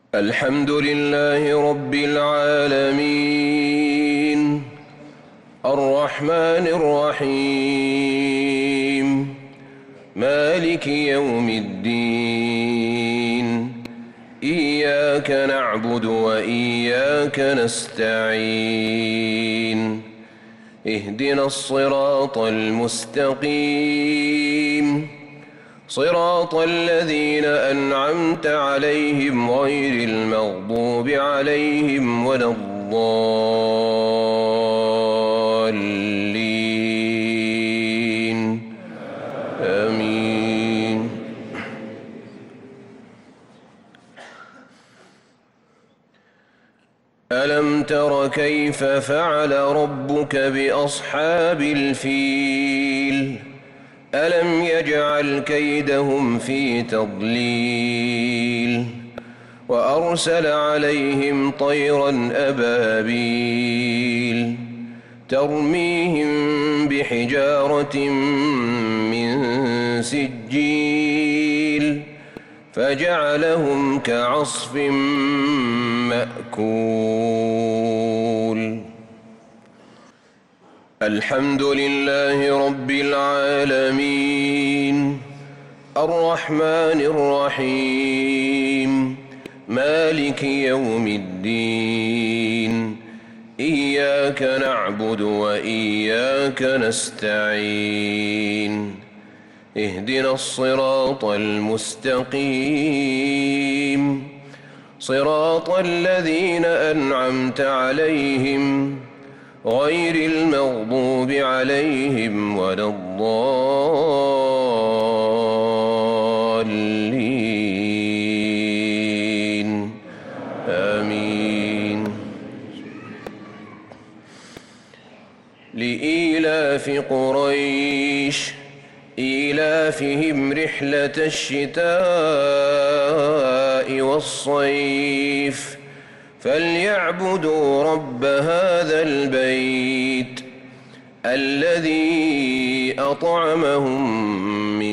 الحمد لله رب العالمين الرحمن الرحيم مالك يوم الدين إياك نعبد وإياك نستعين اهدنا الصراط المستقيم صراط الذين أنعمت عليهم غير المغضوب عليهم ولا الضالين آمين. ألم تر كيف فعل ربك بأصحاب الفيل ألم يجعل كيدهم في تضليل وأرسل عليهم طيرا أبابيل ترميهم بحجارة من سجيل فجعلهم كعصف مأكول. الحمد لله رب العالمين الرحمن الرحيم مالك يوم الدين إياك نعبد وإياك نستعين اهدنا الصراط المستقيم صراط الذين أنعمت عليهم غير المغضوب عليهم ولا الضالين آمين. لإيلاف قريش إيلافهم رحلة الشتاء والصيف فليعبدوا رب هذا البيت الذي أطعمهم